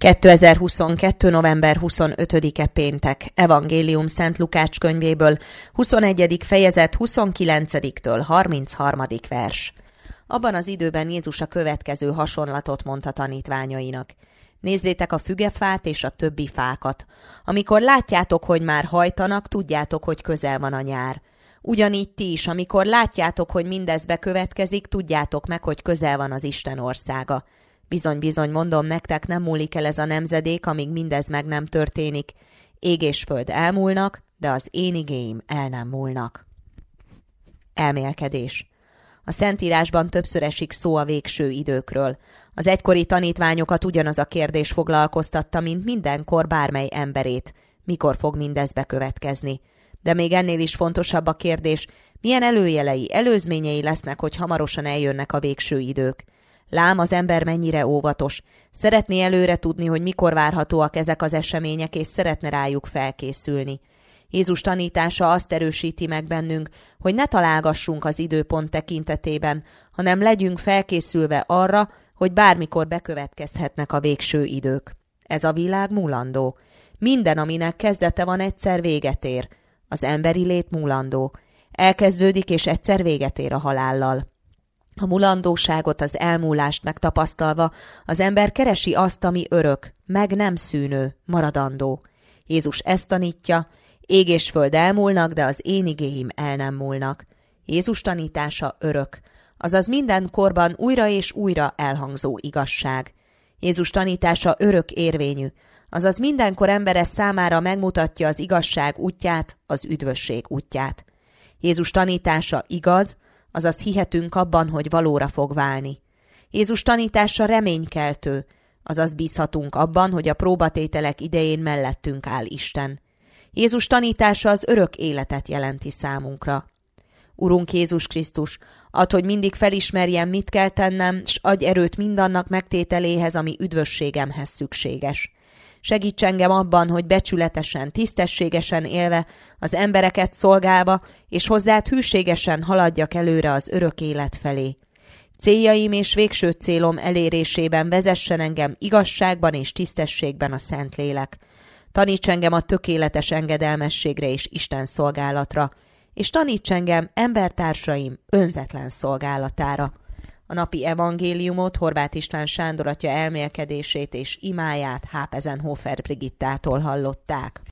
2022. november 25-e péntek. Evangélium Szent Lukács könyvéből, 21. fejezet 29-től 33. vers. Abban az időben Jézus a következő hasonlatot mondta tanítványainak. Nézzétek a fügefát és a többi fákat. Amikor látjátok, hogy már hajtanak, tudjátok, hogy közel van a nyár. Ugyanígy ti is, amikor látjátok, hogy mindez bekövetkezik, tudjátok meg, hogy közel van az Isten országa. Bizony, mondom nektek, nem múlik el ez a nemzedék, amíg mindez meg nem történik. Ég és föld elmúlnak, de az én igéim el nem múlnak. Elmélkedés. A Szentírásban többször esik szó a végső időkről. Az egykori tanítványokat ugyanaz a kérdés foglalkoztatta, mint mindenkor bármely emberét. Mikor fog mindez bekövetkezni? De még ennél is fontosabb a kérdés, milyen előjelei, előzményei lesznek, hogy hamarosan eljönnek a végső idők. Lám, az ember mennyire óvatos. Szeretné előre tudni, hogy mikor várhatóak ezek az események, és szeretne rájuk felkészülni. Jézus tanítása azt erősíti meg bennünk, hogy ne találgassunk az időpont tekintetében, hanem legyünk felkészülve arra, hogy bármikor bekövetkezhetnek a végső idők. Ez a világ múlandó. Minden, aminek kezdete van, egyszer véget ér. Az emberi lét múlandó. Elkezdődik, és egyszer véget ér a halállal. A mulandóságot, az elmúlást megtapasztalva, az ember keresi azt, ami örök, meg nem szűnő, maradandó. Jézus ezt tanítja, ég és föld elmúlnak, de az én igéim el nem múlnak. Jézus tanítása örök, azaz minden korban újra és újra elhangzó igazság. Jézus tanítása örök érvényű, azaz mindenkor embere számára megmutatja az igazság útját, az üdvösség útját. Jézus tanítása igaz, azaz hihetünk abban, hogy valóra fog válni. Jézus tanítása reménykeltő, azaz bízhatunk abban, hogy a próbatételek idején mellettünk áll Isten. Jézus tanítása az örök életet jelenti számunkra. Urunk Jézus Krisztus, add, hogy mindig felismerjem, mit kell tennem, s adj erőt mindannak megtételéhez, ami üdvösségemhez szükséges. Segíts engem abban, hogy becsületesen, tisztességesen élve, az embereket szolgálva, és hozzád hűségesen haladjak előre az örök élet felé. Céljaim és végső célom elérésében vezessen engem igazságban és tisztességben a Szentlélek. Taníts engem a tökéletes engedelmességre és Isten szolgálatra, és taníts engem embertársaim önzetlen szolgálatára. A napi evangéliumot Horváth István Sándor atya elmélkedését és imáját Hápezenhofer Brigittától hallották.